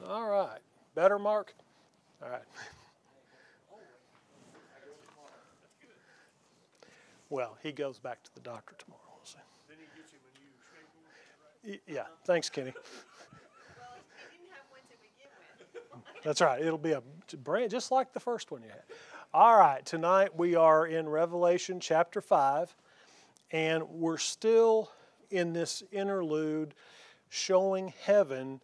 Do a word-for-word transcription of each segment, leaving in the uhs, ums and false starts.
All right. Better, Mark? All right. Well, he goes back to the doctor tomorrow. We'll see. Then he gets him a new shape one, right? Yeah. Thanks, Kenny. Well, he didn't have one to begin with. That's right. It'll be a brand just like the first one you had. All right. Tonight we are in Revelation chapter five, and we're still in this interlude showing heaven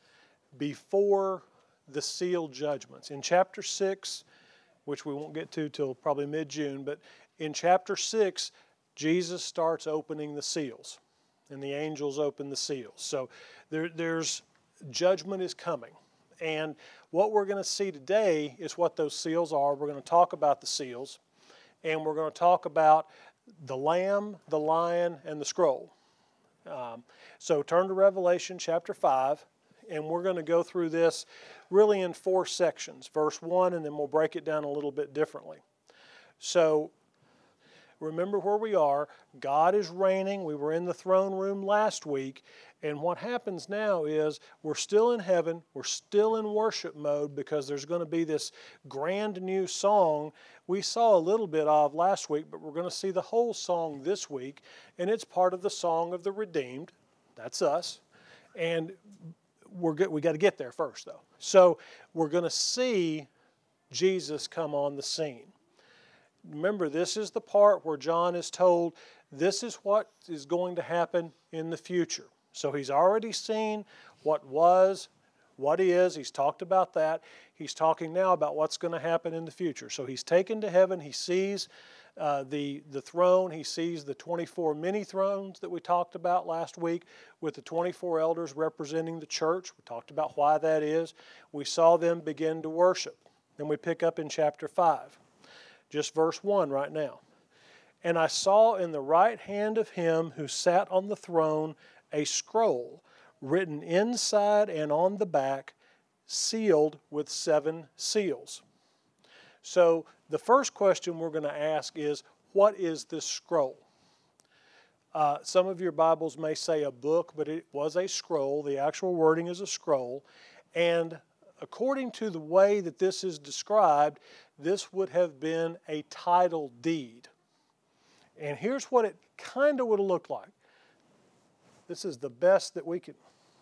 before the sealed judgments. In chapter six, which we won't get to till probably mid-June, but in chapter six, Jesus starts opening the seals, and the angels open the seals. So there, there's judgment is coming. And what we're going to see today is what those seals are. We're going to talk about the seals, and we're going to talk about the lamb, the lion, and the scroll. Um, so turn to Revelation chapter five, and we're going to go through this really in four sections. Verse one, and then we'll break it down a little bit differently. So remember where we are. God is reigning. We were in the throne room last week. And what happens now is we're still in heaven. We're still in worship mode because there's going to be this grand new song we saw a little bit of last week, but we're going to see the whole song this week. And it's part of the song of the redeemed. That's us. And we're good, we got to get there first, though. So we're going to see Jesus come on the scene. Remember, this is the part where John is told this is what is going to happen in the future. So he's already seen what was, what is. He's talked about that. He's talking now about what's going to happen in the future. So he's taken to heaven. He sees uh, the, the throne. He sees the twenty-four mini thrones that we talked about last week with the twenty-four elders representing the church. We talked about why that is. We saw them begin to worship. Then we pick up in chapter five. Just verse one right now. And I saw in the right hand of him who sat on the throne a scroll written inside and on the back, sealed with seven seals. So the first question we're going to ask is, what is this scroll? Uh, some of your Bibles may say a book, but it was a scroll. The actual wording is a scroll. And according to the way that this is described, this would have been a title deed. And here's what it kind of would have looked like. This is the best that we could.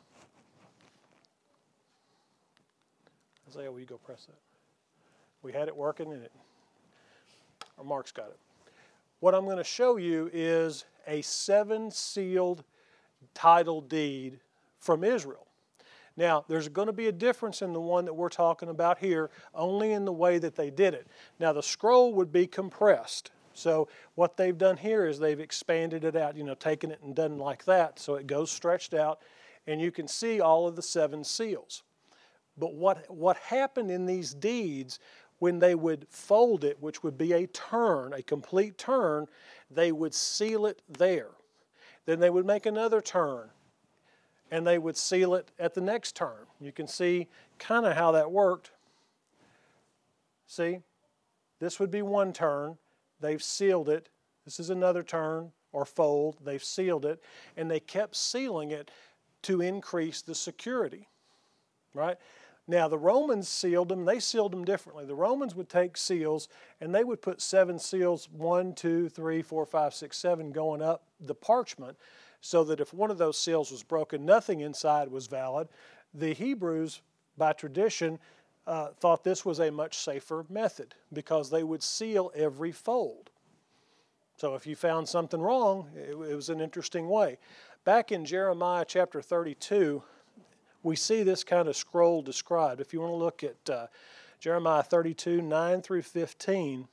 Isaiah, will you go press that? We had it working and it, or Mark's got it. What I'm going to show you is a seven-sealed title deed from Israel. Now, there's going to be a difference in the one that we're talking about here, only in the way that they did it. Now, the scroll would be compressed. So what they've done here is they've expanded it out, you know, taken it and done like that. So it goes stretched out, and you can see all of the seven seals. But what, what happened in these deeds, when they would fold it, which would be a turn, a complete turn, they would seal it there. Then they would make another turn, and they would seal it at the next turn. You can see kind of how that worked. See? This would be one turn. They've sealed it. This is another turn or fold. They've sealed it. And they kept sealing it to increase the security. Right? Now, the Romans sealed them. They sealed them differently. The Romans would take seals, and they would put seven seals, one, two, three, four, five, six, seven, going up the parchment, so that if one of those seals was broken, nothing inside was valid. The Hebrews, by tradition, uh, thought this was a much safer method because they would seal every fold. So if you found something wrong, it, it was an interesting way. Back in Jeremiah chapter thirty-two, we see this kind of scroll described. If you want to look at uh, Jeremiah thirty-two, nine through fifteen,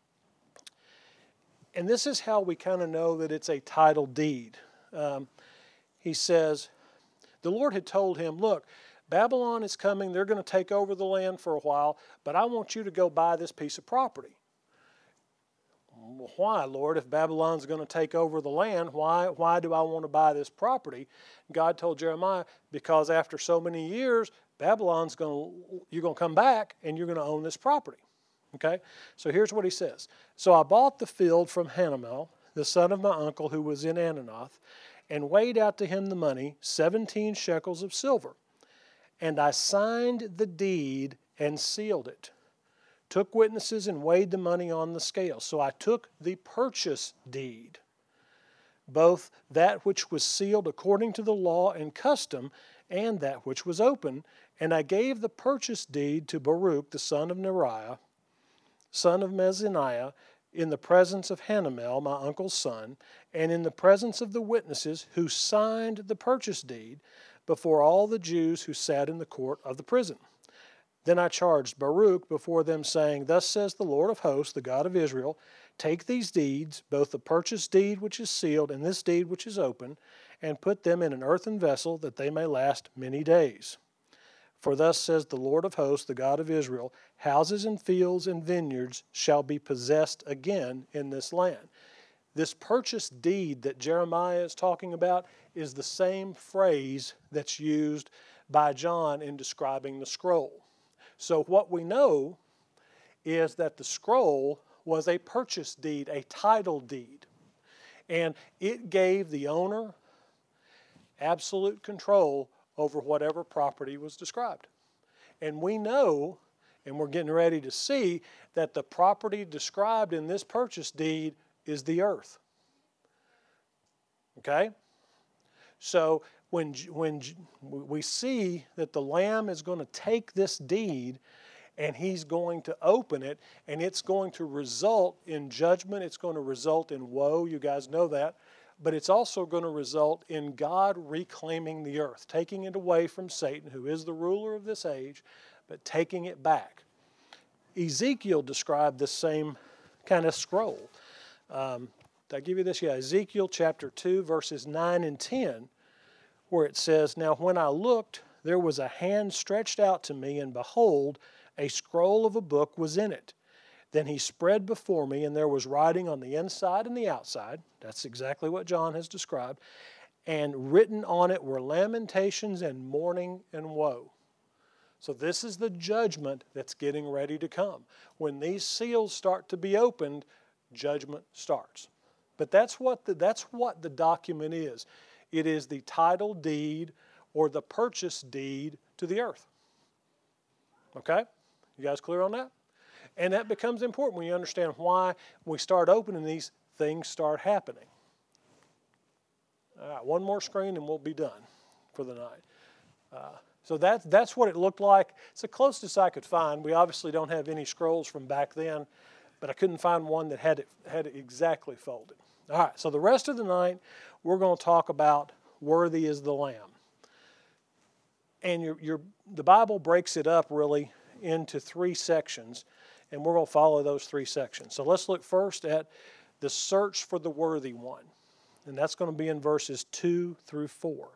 and this is how we kind of know that it's a title deed. Um, he says, the Lord had told him, look, Babylon is coming. They're going to take over the land for a while, but I want you to go buy this piece of property. Well, why, Lord? If Babylon's going to take over the land, why, why do I want to buy this property? God told Jeremiah, because after so many years, Babylon's going to, you're going to come back and you're going to own this property. Okay? So here's what he says. So I bought the field from Hanamel, the son of my uncle who was in Ananoth, and weighed out to him the money, seventeen shekels of silver. And I signed the deed and sealed it, took witnesses and weighed the money on the scale. So I took the purchase deed, both that which was sealed according to the law and custom, and that which was open, and I gave the purchase deed to Baruch the son of Neriah, son of Mezaniah, in the presence of Hanamel, my uncle's son, and in the presence of the witnesses who signed the purchase deed before all the Jews who sat in the court of the prison. Then I charged Baruch before them, saying, Thus says the Lord of hosts, the God of Israel, take these deeds, both the purchase deed which is sealed and this deed which is open, and put them in an earthen vessel, that they may last many days. For thus says the Lord of hosts, the God of Israel, houses and fields and vineyards shall be possessed again in this land. This purchase deed that Jeremiah is talking about is the same phrase that's used by John in describing the scroll. So what we know is that the scroll was a purchase deed, a title deed. And it gave the owner absolute control over whatever property was described. And we know, and we're getting ready to see, that the property described in this purchase deed is the earth. Okay? So when, when we see that the Lamb is going to take this deed and he's going to open it, and it's going to result in judgment, it's going to result in woe, you guys know that, but it's also going to result in God reclaiming the earth, taking it away from Satan, who is the ruler of this age, but taking it back. Ezekiel described this same kind of scroll. Um, did I give you this? Yeah, Ezekiel chapter two, verses nine and ten, where it says, Now when I looked, there was a hand stretched out to me, and behold, a scroll of a book was in it. Then he spread before me, and there was writing on the inside and the outside. That's exactly what John has described. And written on it were lamentations and mourning and woe. So this is the judgment that's getting ready to come. When these seals start to be opened, judgment starts. But that's what the, that's what the document is. It is the title deed or the purchase deed to the earth. Okay? You guys clear on that? And that becomes important when you understand why we start opening these, things start happening. All right, one more screen and we'll be done for the night. Uh, so that, that's what it looked like. It's the closest I could find. We obviously don't have any scrolls from back then, but I couldn't find one that had it, had it exactly folded. All right, so the rest of the night we're going to talk about worthy is the Lamb. And your, your, the Bible breaks it up really into three sections, and we're going to follow those three sections. So let's look first at the search for the worthy one. And that's going to be in verses two through four.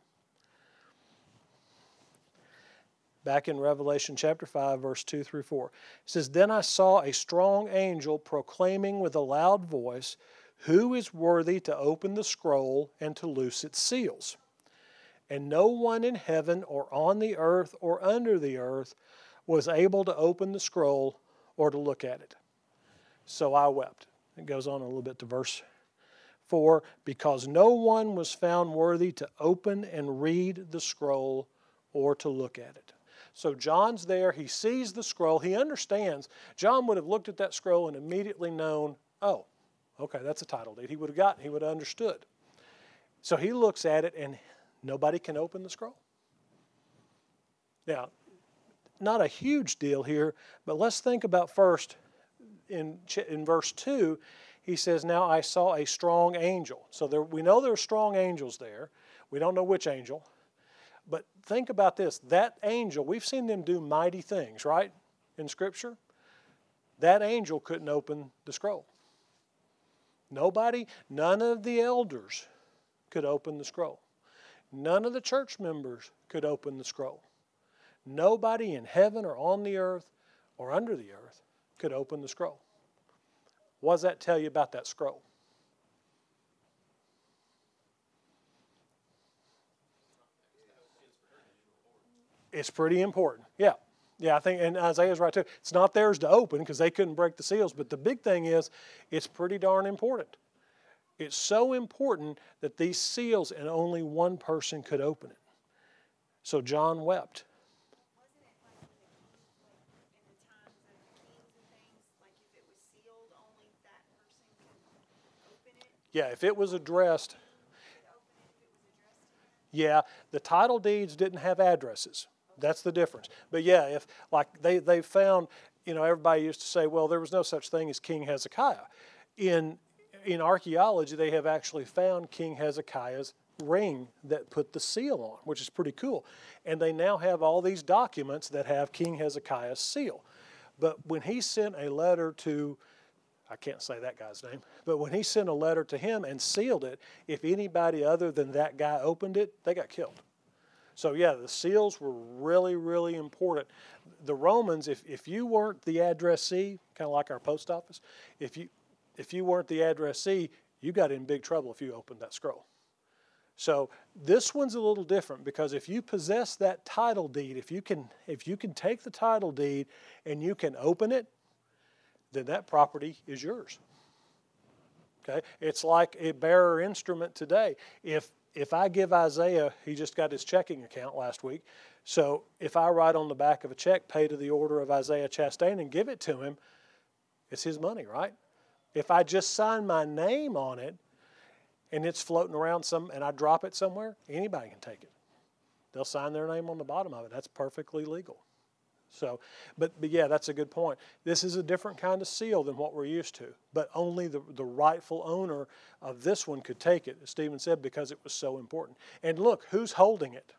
Back in Revelation chapter five, verse two through four. It says, Then I saw a strong angel proclaiming with a loud voice, Who is worthy to open the scroll and to loose its seals? And no one in heaven or on the earth or under the earth was able to open the scroll or to look at it. So I wept. It goes on a little bit to verse four. Because no one was found worthy to open and read the scroll or to look at it. So John's there. He sees the scroll. He understands. John would have looked at that scroll and immediately known, oh, okay, that's a title deed. He would have gotten, he would have understood. So he looks at it and nobody can open the scroll. Now, not a huge deal here, but let's think about first in, in verse two, he says, Now I saw a strong angel. So there, we know there are strong angels there. We don't know which angel. But think about this. That angel, we've seen them do mighty things, right, in Scripture. That angel couldn't open the scroll. Nobody, none of the elders could open the scroll. None of the church members could open the scroll. Nobody in heaven or on the earth or under the earth could open the scroll. What does that tell you about that scroll? It's pretty important. Yeah. Yeah, I think, and Isaiah's right too. It's not theirs to open because they couldn't break the seals, but the big thing is it's pretty darn important. It's so important that these seals and only one person could open it. So John wept. Yeah, if it was addressed, yeah, the title deeds didn't have addresses. That's the difference. But yeah, if like they, they found, you know, everybody used to say, well, there was no such thing as King Hezekiah. In in archaeology, they have actually found King Hezekiah's ring that put the seal on, which is pretty cool. And they now have all these documents that have King Hezekiah's seal. But when he sent a letter to, I can't say that guy's name, but when he sent a letter to him and sealed it, if anybody other than that guy opened it, they got killed. So yeah, the seals were really, really important. The Romans, if, if you weren't the addressee, kind of like our post office, if you if you weren't the addressee, you got in big trouble if you opened that scroll. So this one's a little different because if you possess that title deed, if you can if you can take the title deed and you can open it, then that property is yours. Okay? It's like a bearer instrument today. If if I give Isaiah, he just got his checking account last week, so if I write on the back of a check, pay to the order of Isaiah Chastain and give it to him, it's his money, right? If I just sign my name on it and it's floating around some and I drop it somewhere, anybody can take it. They'll sign their name on the bottom of it. That's perfectly legal. So, but, but yeah, that's a good point. This is a different kind of seal than what we're used to, but only the, the rightful owner of this one could take it, as Stephen said, because it was so important. And look, who's holding it?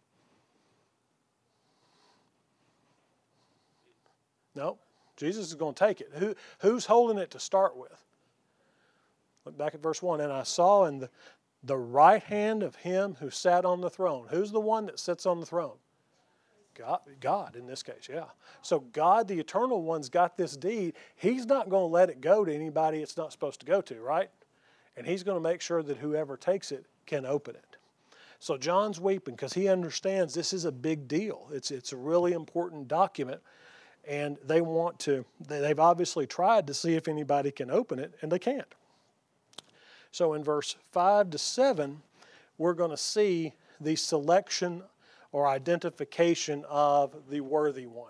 No, Jesus is going to take it. Who, who's holding it to start with? Look back at verse one. And I saw in the, the right hand of him who sat on the throne. Who's the one that sits on the throne? God, God in this case, yeah. So God, the eternal one's got this deed. He's not going to let it go to anybody it's not supposed to go to, right? And he's going to make sure that whoever takes it can open it. So John's weeping because he understands this is a big deal. It's, it's a really important document. And they want to, they've obviously tried to see if anybody can open it, and they can't. So in verse five to seven, we're going to see the selection or identification of the worthy one.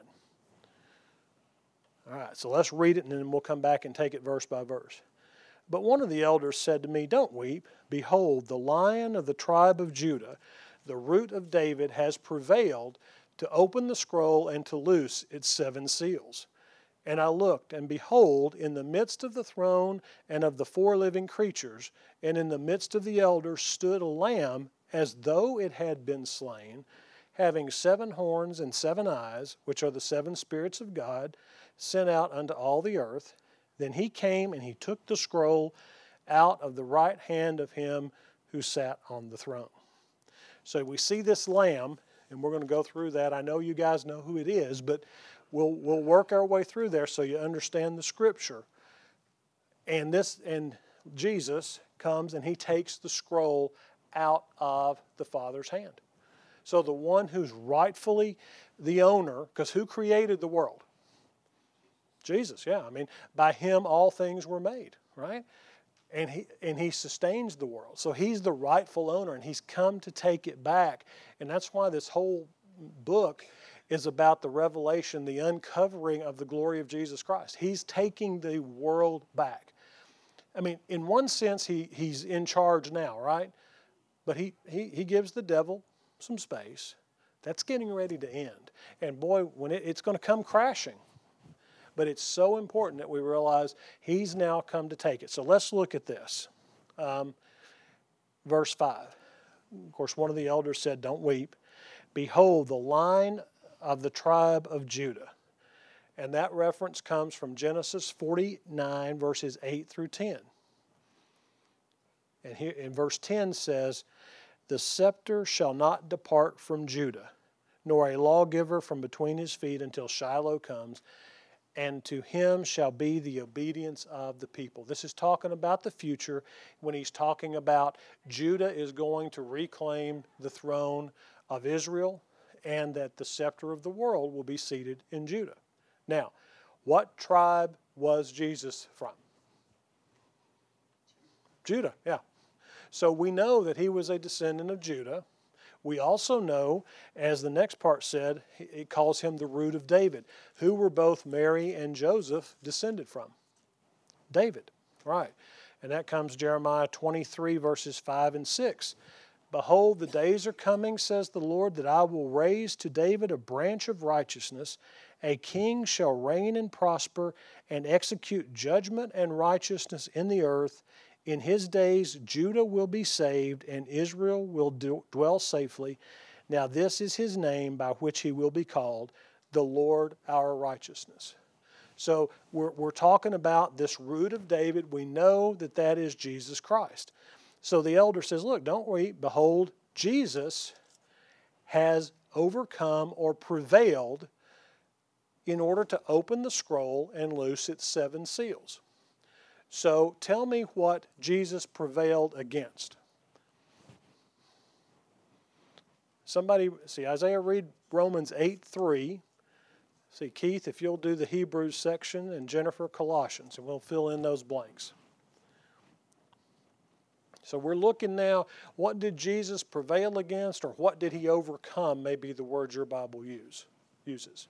All right, so let's read it, and then we'll come back and take it verse by verse. But one of the elders said to me, "Don't weep. Behold, the Lion of the tribe of Judah, the Root of David, has prevailed to open the scroll and to loose its seven seals." And I looked, and behold, in the midst of the throne and of the four living creatures, and in the midst of the elders stood a lamb as though it had been slain, having seven horns and seven eyes, which are the seven spirits of God, sent out unto all the earth. Then he came and he took the scroll out of the right hand of him who sat on the throne. So we see this lamb, and we're going to go through that. I know you guys know who it is, but we'll we'll work our way through there so you understand the scripture. And this and Jesus comes and he takes the scroll out of the Father's hand. So the one who's rightfully the owner, because who created the world? Jesus, yeah. I mean, by him all things were made, right? And he and he sustains the world. So he's the rightful owner, and he's come to take it back. And that's why this whole book is about the revelation, the uncovering of the glory of Jesus Christ. He's taking the world back. I mean, in one sense, he, he's in charge now, right? But he, he, he gives the devil some space. That's getting ready to end. And boy, when it, it's going to come crashing. But it's so important that we realize he's now come to take it. So let's look at this. Um, verse five. Of course, one of the elders said, "Don't weep. Behold, the Lion of the tribe of Judah." And that reference comes from Genesis forty-nine, verses eight through ten. And here in verse ten says, "The scepter shall not depart from Judah, nor a lawgiver from between his feet until Shiloh comes, and to him shall be the obedience of the people." This is talking about the future when he's talking about Judah is going to reclaim the throne of Israel and that the scepter of the world will be seated in Judah. Now, what tribe was Jesus from? Judah, yeah. So we know that he was a descendant of Judah. We also know, as the next part said, it calls him the Root of David. Who were both Mary and Joseph descended from? David, right. And that comes Jeremiah twenty-three, verses five and six. Behold, the days are coming, says the Lord, that I will raise to David a branch of righteousness. A king shall reign and prosper and execute judgment and righteousness in the earth. In his days Judah will be saved and Israel will dwell safely. Now this is his name by which he will be called, the Lord our righteousness. So we're, we're talking about this root of David. We know that that is Jesus Christ. So the elder says, look, don't weep. Behold, Jesus has overcome or prevailed in order to open the scroll and loose its seven seals. So tell me what Jesus prevailed against. Somebody, see, Isaiah, read Romans eight three. See, Keith, if you'll do the Hebrews section, and Jennifer, Colossians, and we'll fill in those blanks. So we're looking now, what did Jesus prevail against, or what did he overcome, may be the word your Bible use, uses.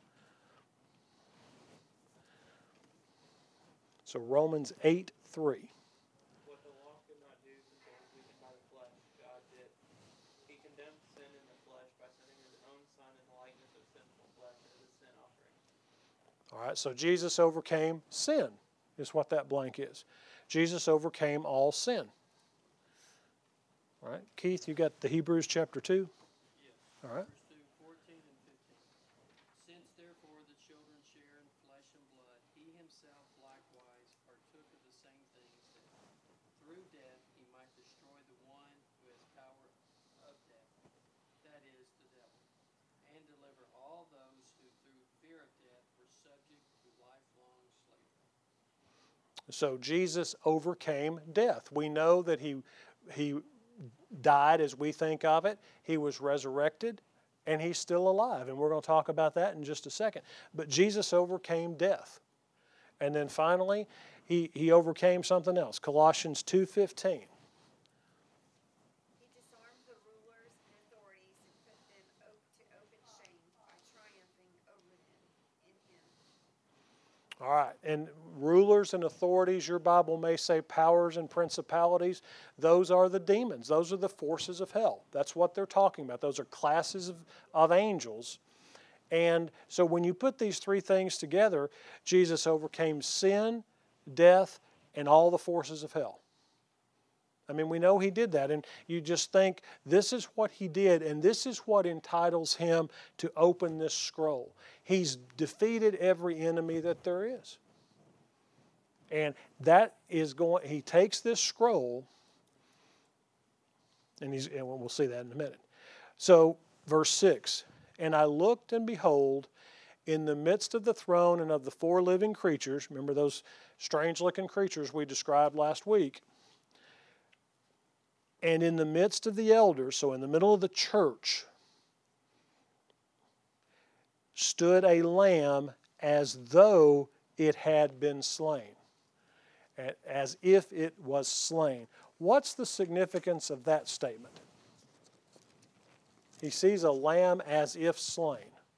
So Romans eight three. What the law could not do, since it was weakened by the flesh, God did. He condemned sin in the flesh by sending his own Son in the likeness of sinful flesh as a sin offering. All right, so Jesus overcame sin, is what that blank is. Jesus overcame all sin. All right, Keith, you got the Hebrews chapter two? Yes. All right. Verse two, fourteen and fifteen. Since therefore the children share in flesh and blood, he himself likewise partook of the same things, that through death he might destroy the one who has power of death, that is, the devil, and deliver all those who through fear of death were subject to lifelong slavery. So Jesus overcame death. We know that he he died as we think of it. He was resurrected, and he's still alive. And we're going to talk about that in just a second. But Jesus overcame death. And then finally, he, he overcame something else. Colossians two fifteen. He disarmed the rulers and authorities and put them op- to open shame by triumphing over them in him. All right, and rulers and authorities, your Bible may say powers and principalities. Those are the demons. Those are the forces of hell. That's what they're talking about. Those are classes of, of angels. And so when you put these three things together, Jesus overcame sin, death, and all the forces of hell. I mean, we know he did that, and you just think, this is what he did, and this is what entitles him to open this scroll. He's defeated every enemy that there is. And that is going, he takes this scroll, and, he's, and we'll see that in a minute. So, verse six, and I looked, and behold, in the midst of the throne and of the four living creatures, remember those strange-looking creatures we described last week, and in the midst of the elders, so in the middle of the church, stood a lamb as though it had been slain, as if it was slain. What's the significance of that statement? He sees a lamb as if slain.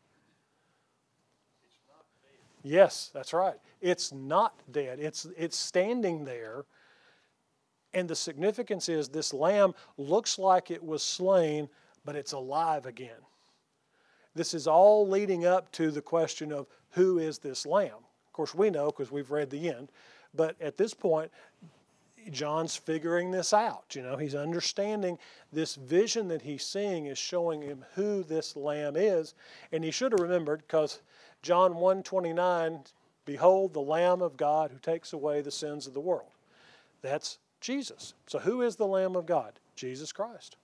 It's not dead. Yes, that's right. It's not dead. It's, it's standing there. And the significance is this lamb looks like it was slain, but it's alive again. This is all leading up to the question of who is this lamb? Of course, we know because we've read the end. But at this point, John's figuring this out. You know, he's understanding this vision that he's seeing is showing him who this lamb is. And he should have remembered, because John one twenty-nine, behold the Lamb of God who takes away the sins of the world. That's Jesus. So who is the Lamb of God? Jesus Christ.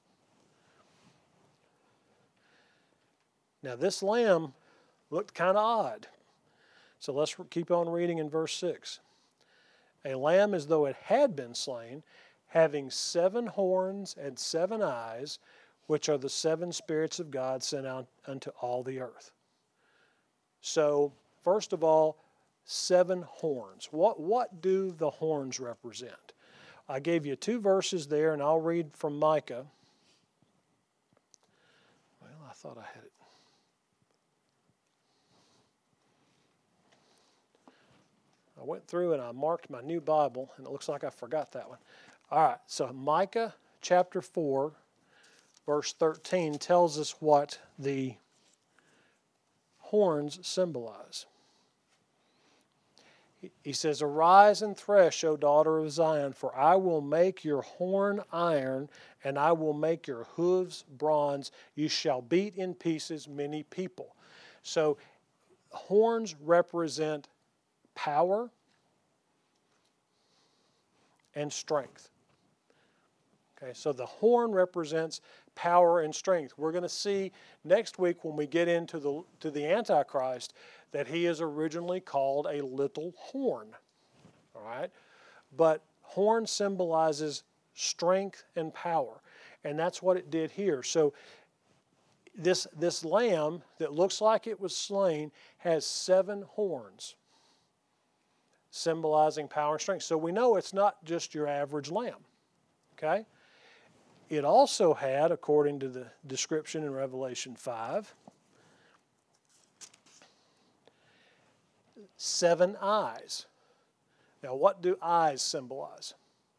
Now this lamb looked kind of odd. So let's keep on reading in verse six. A lamb as though it had been slain, having seven horns and seven eyes, which are the seven spirits of God sent out unto all the earth. So, first of all, seven horns. What, what do the horns represent? I gave you two verses there, and I'll read from Micah. Well, I thought I had it. I went through and I marked my new Bible, and it looks like I forgot that one. All right, so Micah chapter four, verse thirteen tells us what the horns symbolize. He says, "Arise and thresh, O daughter of Zion, for I will make your horn iron, and I will make your hooves bronze. You shall beat in pieces many people." So horns represent power and strength. Okay, so the horn represents power and strength. We're going to see next week when we get into the to the Antichrist that he is originally called a little horn. All right? But horn symbolizes strength and power. And that's what it did here. So this, this lamb that looks like it was slain has seven horns, symbolizing power and strength. So we know it's not just your average lamb. Okay? It also had, according to the description in Revelation five, seven eyes. Now, what do eyes symbolize?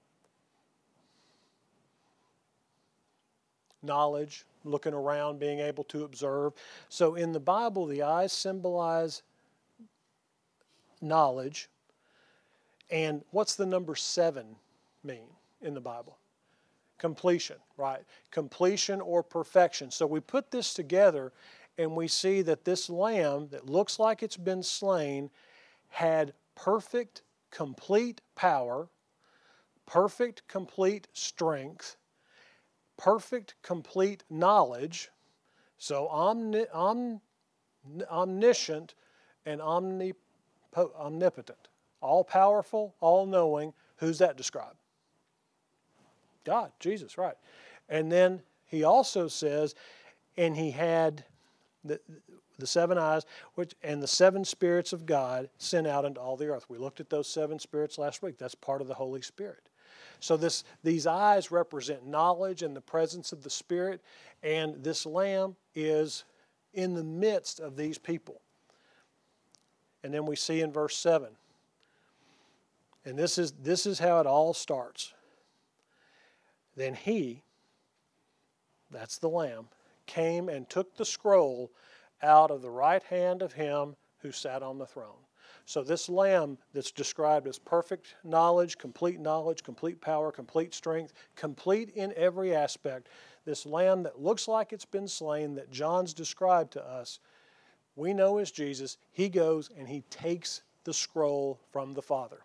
Knowledge, looking around, being able to observe. So in the Bible, the eyes symbolize knowledge. And what's the number seven mean in the Bible? Completion, right? Completion or perfection. So we put this together and we see that this lamb that looks like it's been slain had perfect, complete power, perfect, complete strength, perfect, complete knowledge, so omni, om, omniscient and omnip, omnipotent, all-powerful, all-knowing. Who's that describe? God, Jesus, right. And then he also says, and he had the, the seven eyes, which and the seven spirits of God sent out into all the earth. We looked at those seven spirits last week. That's part of the Holy Spirit. So this these eyes represent knowledge and the presence of the Spirit, and this lamb is in the midst of these people. And then we see in verse seven, and this is this is how it all starts. Then he, that's the lamb, came and took the scroll out of the right hand of him who sat on the throne. So this lamb that's described as perfect knowledge, complete knowledge, complete power, complete strength, complete in every aspect, this lamb that looks like it's been slain, that John's described to us, we know is Jesus. He goes and he takes the scroll from the Father.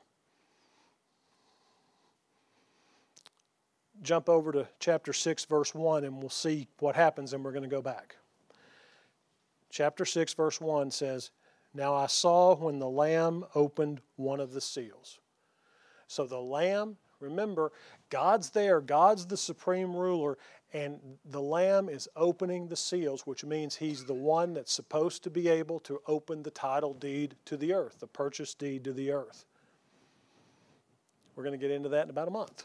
Jump over to chapter six, verse one, and we'll see what happens, and we're going to go back. Chapter six, verse one says, "Now I saw when the Lamb opened one of the seals." So the Lamb, remember, God's there, God's the supreme ruler, and the Lamb is opening the seals, which means he's the one that's supposed to be able to open the title deed to the earth, the purchase deed to the earth. We're going to get into that in about a month.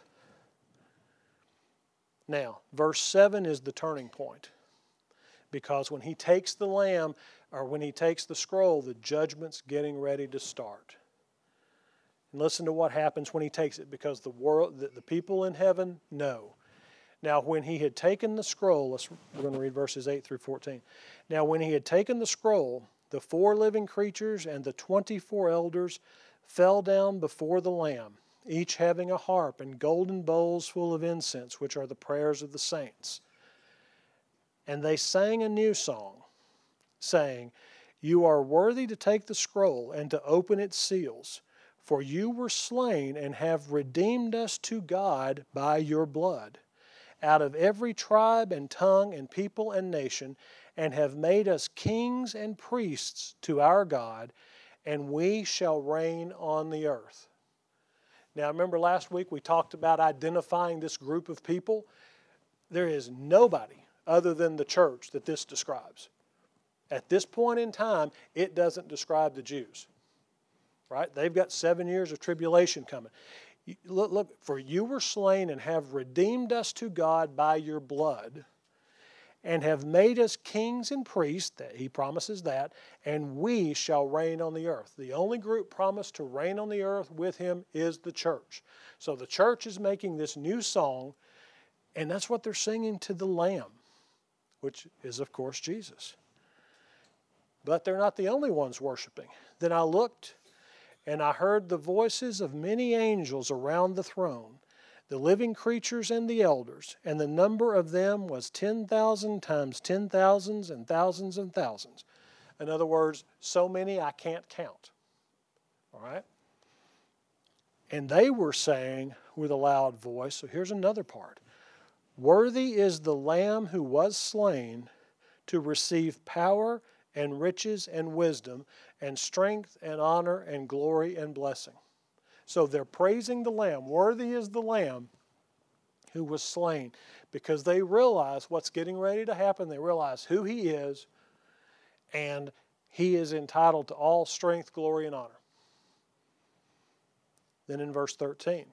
Now, verse seven is the turning point. Because when he takes the lamb, or when he takes the scroll, the judgment's getting ready to start. And listen to what happens when he takes it, because the world, the, the people in heaven know. Now, when he had taken the scroll, let's, we're going to read verses eight through fourteen. Now, when he had taken the scroll, the four living creatures and the twenty-four elders fell down before the Lamb, each having a harp and golden bowls full of incense, which are the prayers of the saints. And they sang a new song, saying, "You are worthy to take the scroll and to open its seals, for you were slain and have redeemed us to God by your blood, out of every tribe and tongue and people and nation, and have made us kings and priests to our God, and we shall reign on the earth." Now, remember last week we talked about identifying this group of people? There is nobody other than the church that this describes. At this point in time, it doesn't describe the Jews. Right? They've got seven years of tribulation coming. Look, look, for you were slain and have redeemed us to God by your blood, and have made us kings and priests, that he promises that, and we shall reign on the earth. The only group promised to reign on the earth with him is the church. So the church is making this new song, and that's what they're singing to the Lamb, which is, of course, Jesus. But they're not the only ones worshiping. Then I looked, and I heard the voices of many angels around the throne, the living creatures and the elders, and the number of them was ten thousand times ten thousands and thousands and thousands. In other words, so many I can't count. All right? And they were saying with a loud voice, so here's another part. Worthy is the Lamb who was slain to receive power and riches and wisdom and strength and honor and glory and blessing. So they're praising the Lamb. Worthy is the Lamb who was slain, because they realize what's getting ready to happen. They realize who he is, and he is entitled to all strength, glory, and honor. Then in verse thirteen,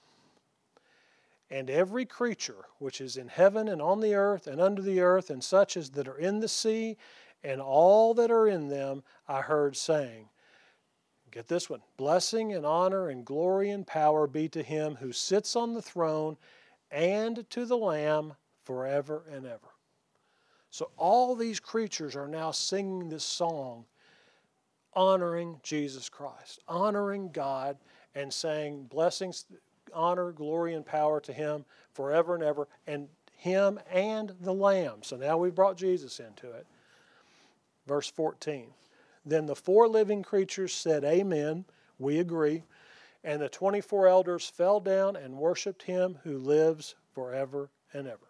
and every creature which is in heaven and on the earth and under the earth, and such as that are in the sea, and all that are in them, I heard saying, get this one, blessing and honor and glory and power be to him who sits on the throne and to the Lamb forever and ever. So all these creatures are now singing this song, honoring Jesus Christ, honoring God, and saying blessings, honor, glory, and power to him forever and ever, and him and the Lamb. So now we've brought Jesus into it. Verse fourteen. Then the four living creatures said, Amen, we agree. And the twenty-four elders fell down and worshiped him who lives forever and ever.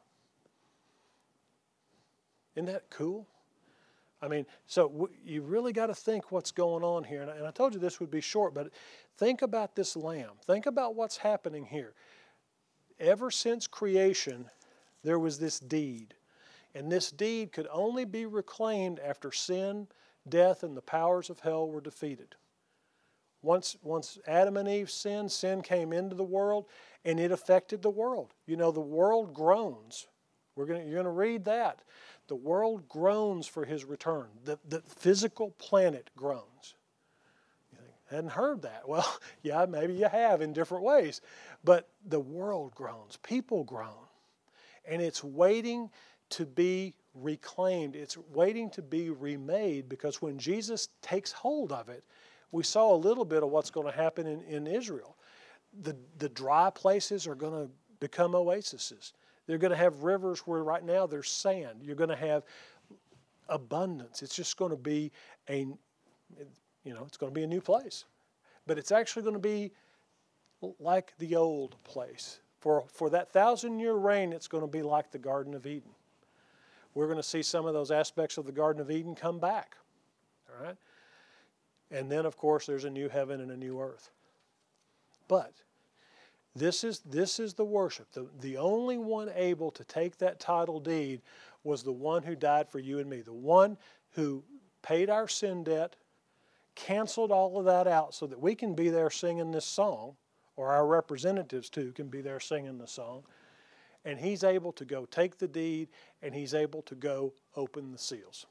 Isn't that cool? I mean, so w- you really got to think what's going on here. And I, and I told you this would be short, but think about this Lamb. Think about what's happening here. Ever since creation, there was this deed. And this deed could only be reclaimed after sin, death, and the powers of hell were defeated. Once, once Adam and Eve sinned, sin came into the world, and it affected the world. You know, the world groans. We're gonna, you're going to read that. The world groans for his return. The, the physical planet groans. You think, hadn't heard that. Well, yeah, maybe you have in different ways. But the world groans. People groan. And it's waiting to be reclaimed. It's waiting to be remade, because when Jesus takes hold of it, we saw a little bit of what's going to happen in, in Israel. The, the dry places are going to become oases. They're going to have rivers where right now there's sand. You're going to have abundance. It's just going to be a, you know, it's going to be a new place. But it's actually going to be like the old place. For, for that thousand-year reign, it's going to be like the Garden of Eden. We're going to see some of those aspects of the Garden of Eden come back. All right? And then, of course, there's a new heaven and a new earth. But this is, this is the worship. The, the only one able to take that title deed was the one who died for you and me. The one who paid our sin debt, canceled all of that out so that we can be there singing this song, or our representatives too can be there singing the song. And he's able to go take the deed, and he's able to go open the seals.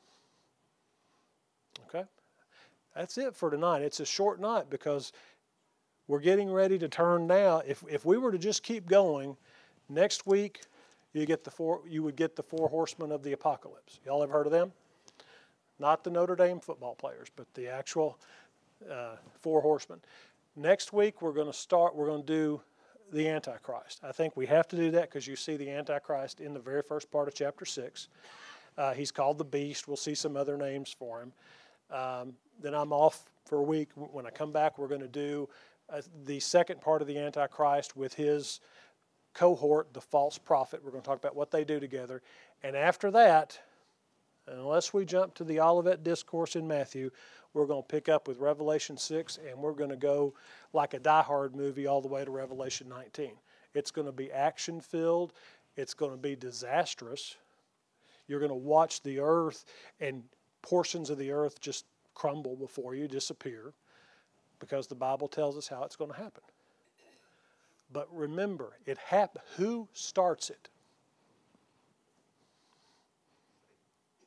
Okay? That's it for tonight. It's a short night because we're getting ready to turn now. If if we were to just keep going, next week you get the four you would get the four horsemen of the apocalypse. Y'all ever heard of them? Not the Notre Dame football players, but the actual uh, four horsemen. Next week we're going to start. We're going to do the Antichrist. I think we have to do that because you see the Antichrist in the very first part of chapter six. Uh, he's called the Beast. We'll see some other names for him. Um, then I'm off for a week. When I come back, we're going to do uh, the second part of the Antichrist with his cohort, the false prophet. We're going to talk about what they do together. And after that, unless we jump to the Olivet Discourse in Matthew, we're going to pick up with Revelation six, and we're going to go like a Die Hard movie all the way to Revelation nineteen. It's going to be action-filled. It's going to be disastrous. You're going to watch the earth and portions of the earth just crumble before you, disappear, because the Bible tells us how it's going to happen. But remember, it hap- who starts it?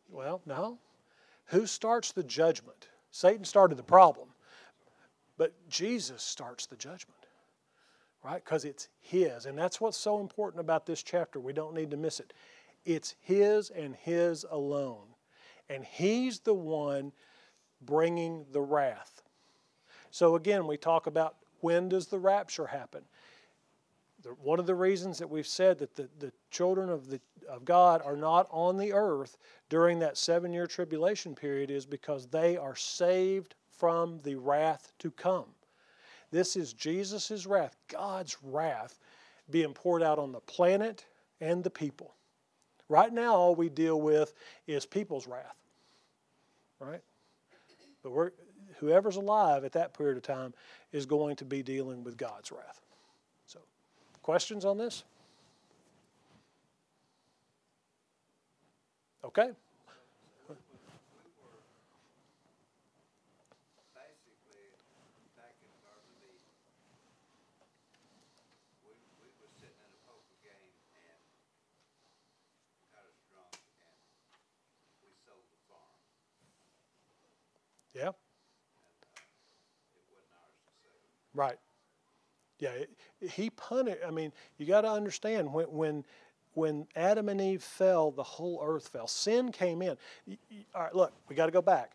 Well, no. Who starts the judgment? Satan started the problem, but Jesus starts the judgment, right? Because it's His. And that's what's so important about this chapter. We don't need to miss it. It's His and His alone. And He's the one bringing the wrath. So again, we talk about when does the rapture happen? The, one of the reasons that we've said that the, the children of, the, of God are not on the earth during that seven-year tribulation period is because they are saved from the wrath to come. This is Jesus' wrath, God's wrath, being poured out on the planet and the people. Right now, all we deal with is people's wrath, right? But we're, whoever's alive at that period of time is going to be dealing with God's wrath. So, questions on this? Okay. Yeah. Right. Yeah. It, he punished. I mean, you got to understand when when when Adam and Eve fell, the whole earth fell. Sin came in. All right. Look, we got to go back.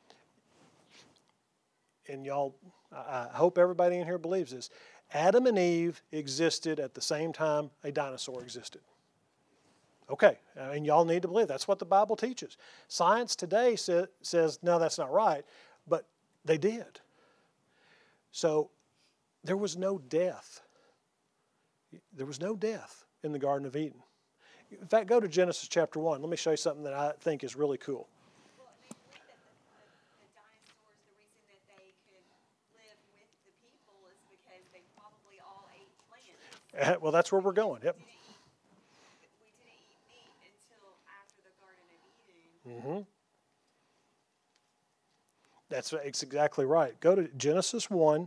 And y'all, I hope everybody in here believes this. Adam and Eve existed at the same time a dinosaur existed. Okay, and y'all need to believe that's what the Bible teaches. Science today sa- says, no, that's not right, but they did. So there was no death. There was no death in the Garden of Eden. In fact, go to Genesis chapter one. Let me show you something that I think is really cool. Well, they believe that the, the, the dinosaurs, the reason that they could live with the people is because they probably all ate plants. Well, that's where we're going. Yep. We didn't eat meat until after the Garden of Eden. Mm-hmm. That's, that's exactly right. Go to Genesis one,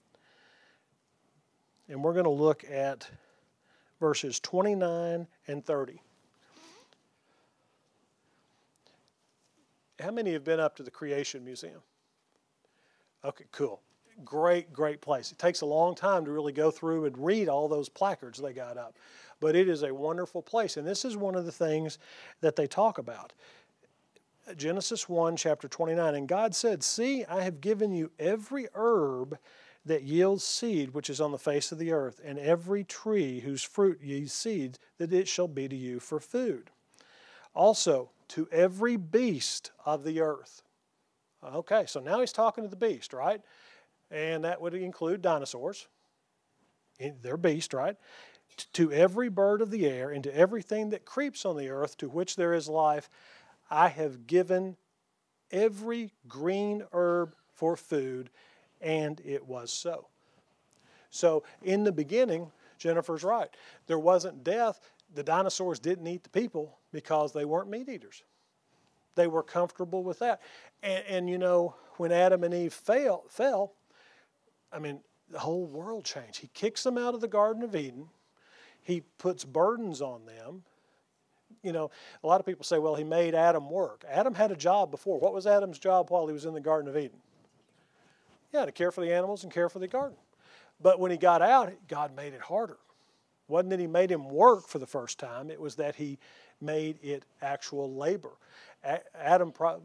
and we're going to look at verses twenty-nine and thirty. How many have been up to the Creation Museum? Okay, cool. Great, great place. It takes a long time to really go through and read all those placards they got up. But it is a wonderful place. And this is one of the things that they talk about. Genesis one, chapter twenty-nine. And God said, see, I have given you every herb that yields seed which is on the face of the earth, and every tree whose fruit yields seed, that it shall be to you for food. Also, to every beast of the earth. Okay, so now he's talking to the beast, right? And that would include dinosaurs. They're beasts, right? To every bird of the air, and to everything that creeps on the earth, to which there is life, I have given every green herb for food, and it was so. So in the beginning, Jennifer's right. There wasn't death. The dinosaurs didn't eat the people because they weren't meat eaters. They were comfortable with that. And, and you know, when Adam and Eve fail, fell, I mean, the whole world changed. He kicks them out of the Garden of Eden. He puts burdens on them. You know, a lot of people say, well, he made Adam work. Adam had a job before. What was Adam's job while he was in the Garden of Eden? Yeah, to care for the animals and care for the garden. But when he got out, God made it harder. It wasn't that he made him work for the first time. It was that he made it actual labor. A- Adam probably...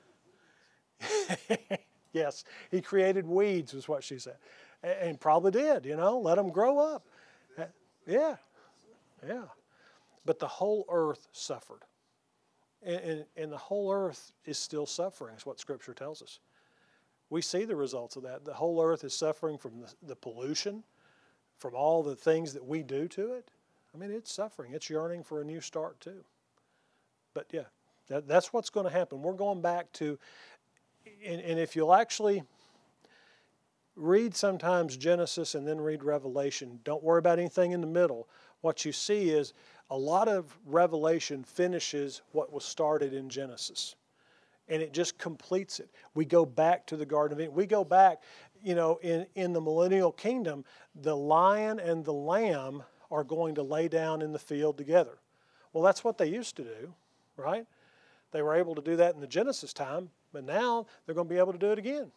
Yes, he created weeds, was what she said. And probably did, you know, let them grow up. Yeah, yeah. But the whole earth suffered. And, and, and the whole earth is still suffering, is what Scripture tells us. We see the results of that. The whole earth is suffering from the, the pollution, from all the things that we do to it. I mean, it's suffering. It's yearning for a new start too. But yeah, that, that's what's going to happen. We're going back to, and, and if you'll actually read sometimes Genesis and then read Revelation, don't worry about anything in the middle. What you see is a lot of Revelation finishes what was started in Genesis. And it just completes it. We go back to the Garden of Eden. We go back, you know, in, in the millennial kingdom, the lion and the lamb are going to lay down in the field together. Well, that's what they used to do, right? They were able to do that in the Genesis time, but now they're going to be able to do it again.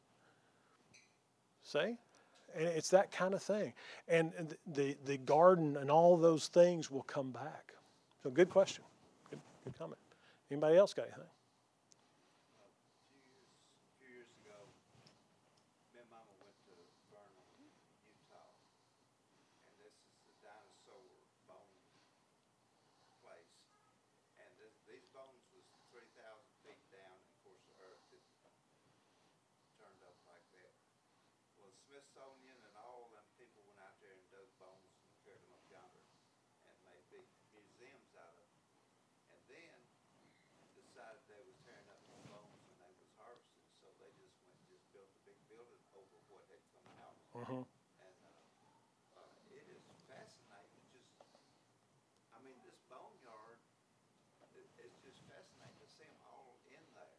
See? And it's that kind of thing. And the, the garden and all those things will come back. So good question. Good, good comment. Anybody else got anything? Smithsonian and all them people went out there and dug bones and carried them up yonder and made big museums out of them. And then decided they was tearing up the bones and they was harvesting, so they just went and just built a big building over what had come out. Mm-hmm. And uh, uh, it is fascinating. Just, I mean, this boneyard, it, it's just fascinating to see them all in there,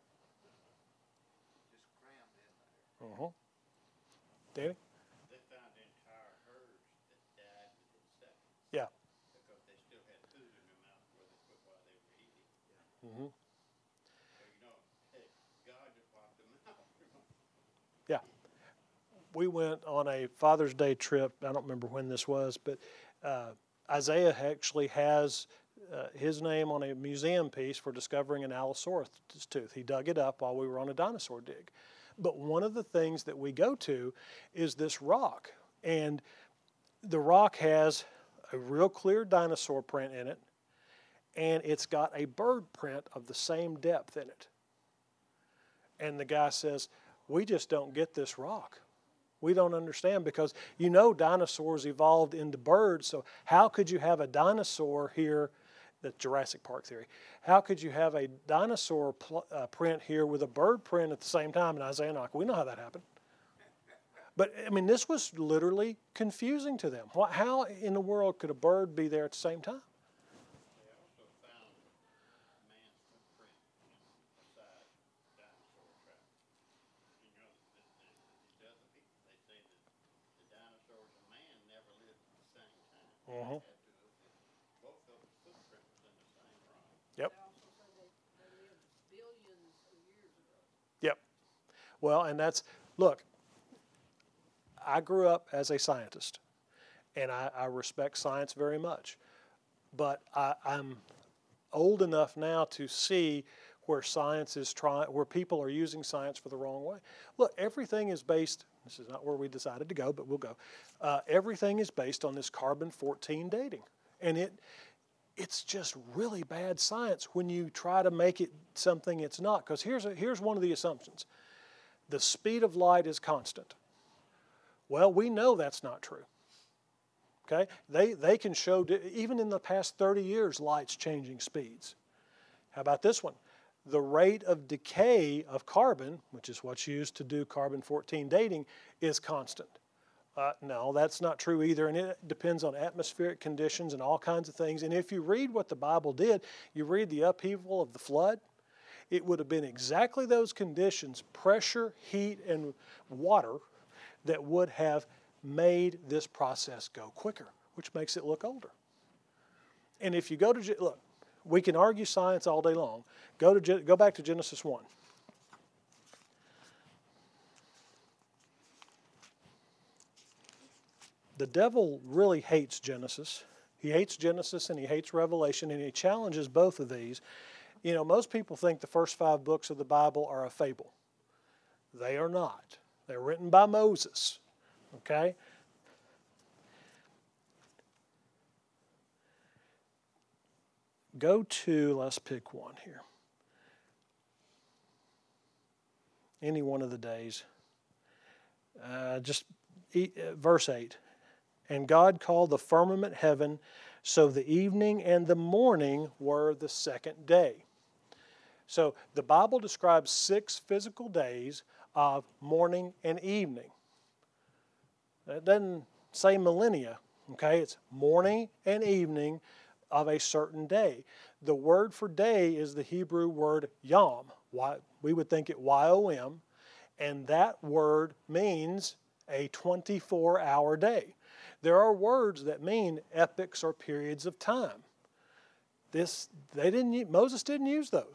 just crammed in there. Mm-hmm. Danny? They found entire herds that died within seconds. Yeah. Because they still had food in their mouth where they put while they were eating. Mm-hmm. So, you know, hey, God just wiped them out. Yeah. We went on a Father's Day trip. I don't remember when this was, but uh, Isaiah actually has uh, his name on a museum piece for discovering an Allosaurus tooth. He dug it up while we were on a dinosaur dig. But one of the things that we go to is this rock. And the rock has a real clear dinosaur print in it, and it's got a bird print of the same depth in it. And the guy says, we just don't get this rock. We don't understand, because you know dinosaurs evolved into birds, so how could you have a dinosaur here, the Jurassic Park theory, how could you have a dinosaur pl- uh, print here with a bird print at the same time? And Isaiah and I, we know how that happened. But, I mean, this was literally confusing to them. What, how in the world could a bird be there at the same time? They also found man's footprint beside dinosaur tracks. You know, the, the, these other people, they say that the dinosaurs and man never lived at the same time. Mm-hmm. Both of them footprint was in the same rock. Yep. They also say they, they lived billions of years ago. Yep. Well, and that's, look, I grew up as a scientist, and I, I respect science very much. But I, I'm old enough now to see where science is trying, where people are using science for the wrong way. Look, everything is based, this is not where we decided to go, but we'll go. Uh, everything is based on this carbon fourteen dating. And it it's just really bad science when you try to make it something it's not. Because here's, a, here's one of the assumptions. The speed of light is constant. Well, we know that's not true. Okay? They, they can show, even in the past thirty years, light's changing speeds. How about this one? The rate of decay of carbon, which is what's used to do carbon fourteen dating, is constant. Uh, no, that's not true either, and it depends on atmospheric conditions and all kinds of things. And if you read what the Bible did, you read the upheaval of the flood, it would have been exactly those conditions, pressure, heat, and water, that would have made this process go quicker, which makes it look older. And if you go to, look, we can argue science all day long. Go to go back to Genesis one. The devil really hates Genesis. He hates Genesis and he hates Revelation, and he challenges both of these. You know, most people think the first five books of the Bible are a fable. They are not. They're written by Moses, okay? Go to, let's pick one here. Any one of the days. Uh, just eat, uh, verse eight. And God called the firmament heaven, so the evening and the morning were the second day. So the Bible describes six physical days of morning and evening. It doesn't say millennia, okay? It's morning and evening of a certain day. The word for day is the Hebrew word yom. We would think it Y O M, and that word means a twenty-four hour day. There are words that mean epochs or periods of time. This they didn't. Moses didn't use those.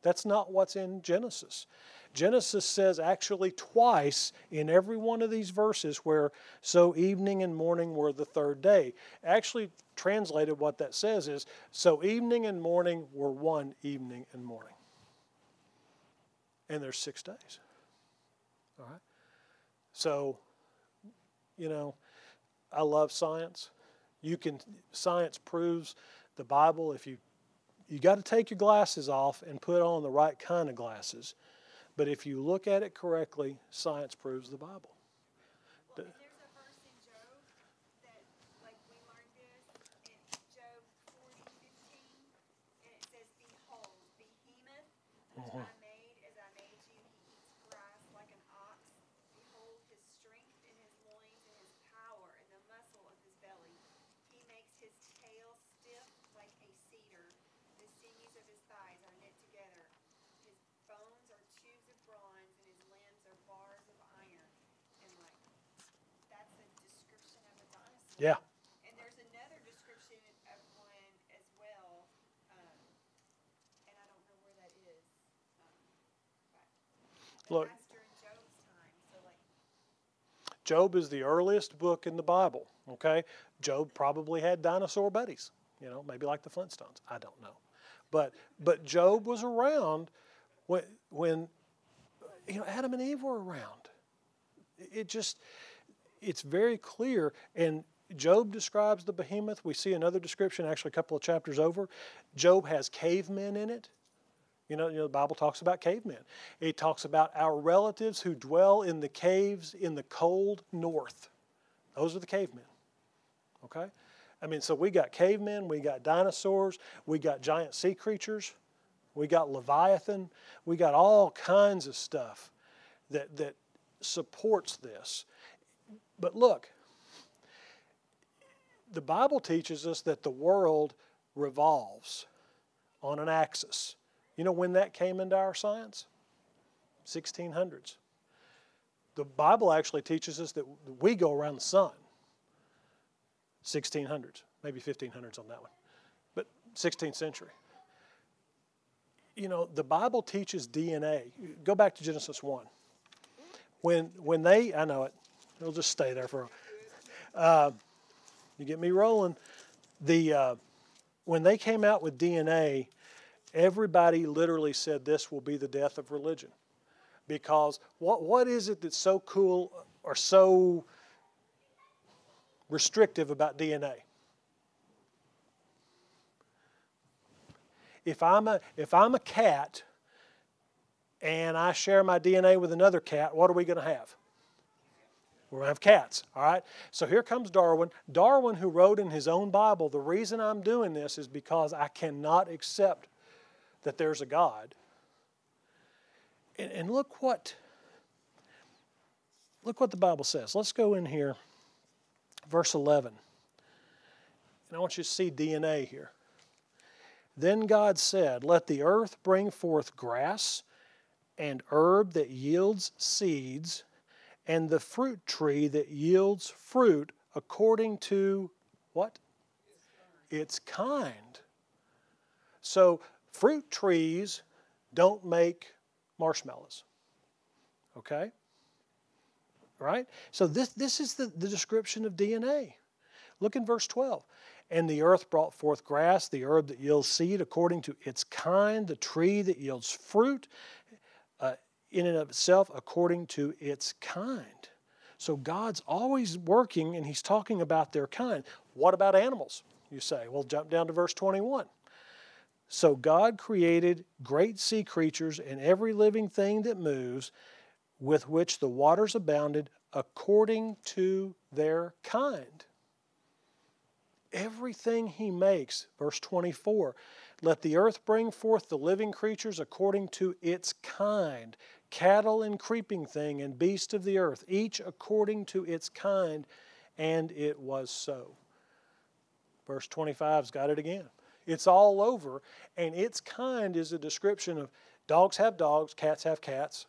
That's not what's in Genesis. Genesis says actually twice in every one of these verses where so evening and morning were the third day. Actually translated what that says is so evening and morning were one evening and morning. And there's six days. All right? So, you know, I love science. You can, science proves the Bible. If you, you got to take your glasses off and put on the right kind of glasses. But if you look at it correctly, science proves the Bible. And there's a verse in Job that, like, we learned this in Job forty fifteen, and it says, "Behold, behemoth, which I made as I made you, he eats grass like an ox. Behold his strength in his loins and his power in the muscle of his belly. He makes his tail stiff like a cedar. The sinews of his thighs are knit together. His bones are tubes of bronze, and his limbs are bars of iron." And like, that's a description of a dinosaur. Yeah. And there's another description of one as well, um, and I don't know where that is. Um, but, but Look. that's during Job's time. So like, Job is the earliest book in the Bible, okay? Job probably had dinosaur buddies, you know, maybe like the Flintstones. I don't know. But but Job was around when, when you know, Adam and Eve were around. It just, it's very clear. And Job describes the behemoth. We see another description actually a couple of chapters over. Job has cavemen in it. You know, you know, the Bible talks about cavemen. It talks about our relatives who dwell in the caves in the cold north. Those are the cavemen. Okay? I mean, so we got cavemen, we got dinosaurs, we got giant sea creatures, we got Leviathan, we got all kinds of stuff that, that supports this. But look, the Bible teaches us that the world revolves on an axis. You know when that came into our science? sixteen hundreds. The Bible actually teaches us that we go around the sun. sixteen hundreds, maybe fifteen hundreds on that one, but sixteenth century. You know, the Bible teaches D N A. Go back to Genesis one. When when they, I know it, it'll just stay there for a uh, you get me rolling. The uh, when they came out with D N A, everybody literally said this will be the death of religion. Because what what is it that's so cool or so restrictive about D N A? If I'm a if I'm a cat and I share my D N A with another cat, what are we going to have? We're going to have cats, all right? So here comes Darwin. Darwin, who wrote in his own Bible, the reason I'm doing this is because I cannot accept that there's a God. And, and look what look what the Bible says. Let's go in here, verse eleven. And I want you to see D N A here. Then God said, "Let the earth bring forth grass and herb that yields seeds, and the fruit tree that yields fruit according to" what? Its kind. So fruit trees don't make marshmallows. Okay? Right? So this, this is the, the description of D N A. Look in verse twelve. "And the earth brought forth grass, the herb that yields seed according to its kind, the tree that yields fruit uh, in and of itself according to its kind." So God's always working, and He's talking about their kind. What about animals, you say? Well, jump down to verse twenty-one. "So God created great sea creatures and every living thing that moves, with which the waters abounded, according to their kind." Everything He makes, verse twenty-four, "Let the earth bring forth the living creatures according to its kind, cattle and creeping thing and beast of the earth, each according to its kind, and it was so." Verse twenty-five's got it again. It's all over, and its kind is a description of dogs have dogs, cats have cats.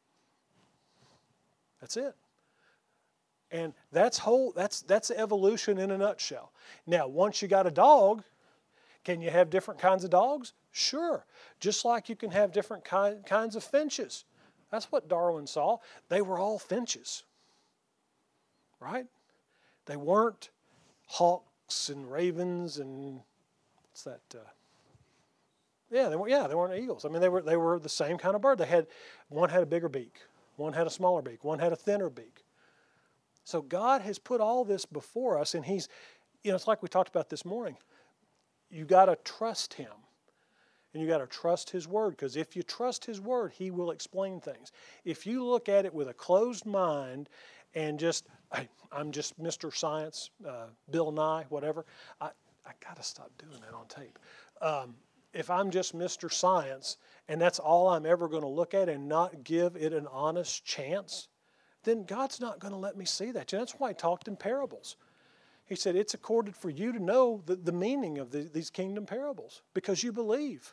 That's it. And that's whole that's that's evolution in a nutshell. Now, once you got a dog, Can you have different kinds of dogs? Sure. Just like you can have different ki- kinds of finches. That's what Darwin saw. They were all finches. Right? They weren't hawks and ravens and what's that? Uh, yeah, they were. Yeah, they weren't eagles. I mean, they were. They were the same kind of bird. They had one had a bigger beak, one had a smaller beak, one had a thinner beak. So God has put all this before us, and He's, you know, it's like we talked about this morning. You got to trust Him, and you got to trust His Word, because if you trust His Word, He will explain things. If you look at it with a closed mind and just, hey, I'm just Mister Science, uh, Bill Nye, whatever. I I got to stop doing that on tape. Um, if I'm just Mister Science and that's all I'm ever going to look at and not give it an honest chance, then God's not going to let me see that. And that's why He talked in parables. He said, it's accorded for you to know the, the meaning of the, these kingdom parables because you believe.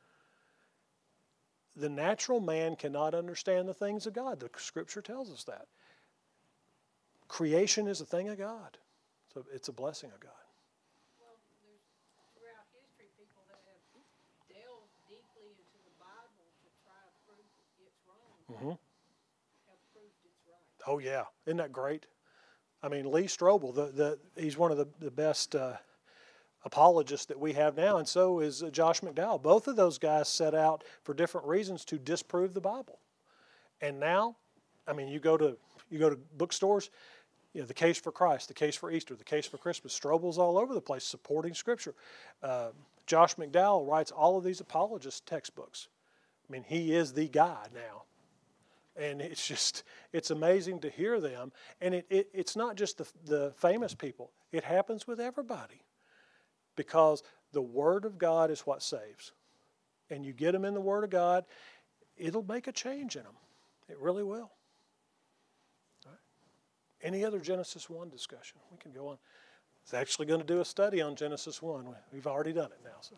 The natural man cannot understand the things of God. The Scripture tells us that. Creation is a thing of God. So it's a blessing of God. Well, there's throughout history people that have delved deeply into the Bible to try to prove it's wrong. Mm-hmm. Have proved it's right. Oh, yeah. Isn't that great? I mean, Lee Strobel, the, the, he's one of the, the best uh, apologists that we have now, and so is uh, Josh McDowell. Both of those guys set out for different reasons to disprove the Bible. And now, I mean, you go to you go to bookstores, you know, the Case for Christ, the Case for Easter, the Case for Christmas. Strobel's all over the place supporting Scripture. Uh, Josh McDowell writes all of these apologist textbooks. I mean, he is the guy now. And it's just, it's amazing to hear them. And it, it, it's not just the, the famous people. It happens with everybody. Because the Word of God is what saves. And you get them in the Word of God, it'll make a change in them. It really will. All right. Any other Genesis one discussion? We can go on. It's actually going to do a study on Genesis one. We've already done it now. So.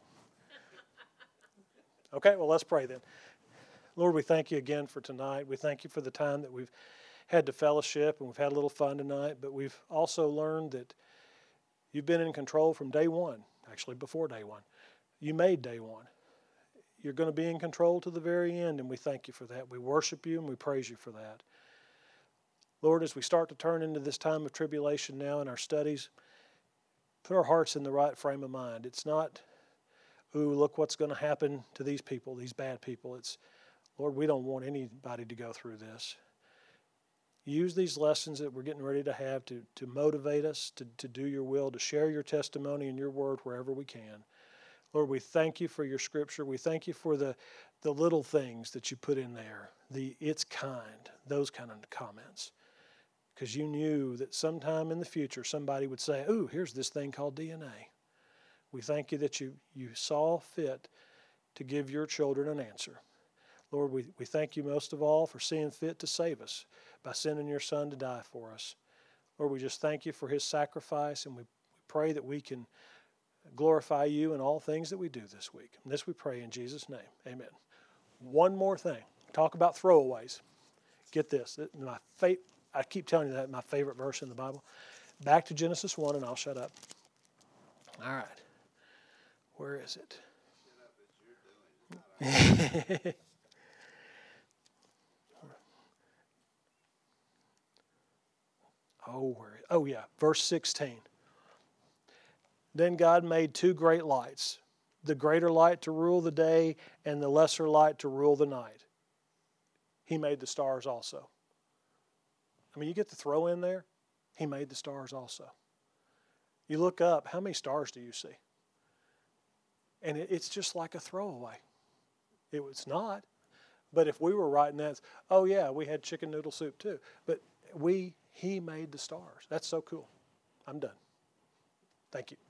Okay, well, let's pray then. Lord, we thank you again for tonight. We thank you for the time that we've had to fellowship and we've had a little fun tonight, but we've also learned that you've been in control from day one, actually before day one. You made day one. You're going to be in control to the very end, and we thank you for that. We worship you and we praise you for that. Lord, as we start to turn into this time of tribulation now in our studies, put our hearts in the right frame of mind. It's not, ooh, look what's going to happen to these people, these bad people. It's, Lord, we don't want anybody to go through this. Use these lessons that we're getting ready to have to, to motivate us to, to do your will, to share your testimony and your word wherever we can. Lord, we thank you for your Scripture. We thank you for the, the little things that you put in there, the it's kind, those kind of comments. Because you knew that sometime in the future somebody would say, ooh, here's this thing called D N A. We thank you that you, you saw fit to give your children an answer. Lord, we, we thank you most of all for seeing fit to save us by sending your Son to die for us. Lord, we just thank you for his sacrifice, and we, we pray that we can glorify you in all things that we do this week. And this we pray in Jesus' name. Amen. One more thing. Talk about throwaways. Get this. My fa- I keep telling you that, my favorite verse in the Bible. Back to Genesis one, and I'll shut up. All right. Where is it? Shut up, it's your doing. It's not our Oh, where? Oh, yeah, verse sixteen. Then God made two great lights, the greater light to rule the day and the lesser light to rule the night. He made the stars also. I mean, you get the throw in there. He made the stars also. You look up, how many stars do you see? And it, it's just like a throwaway. It was not. But if we were writing that, oh yeah, we had chicken noodle soup too. But we, he made the stars. That's so cool. I'm done. Thank you.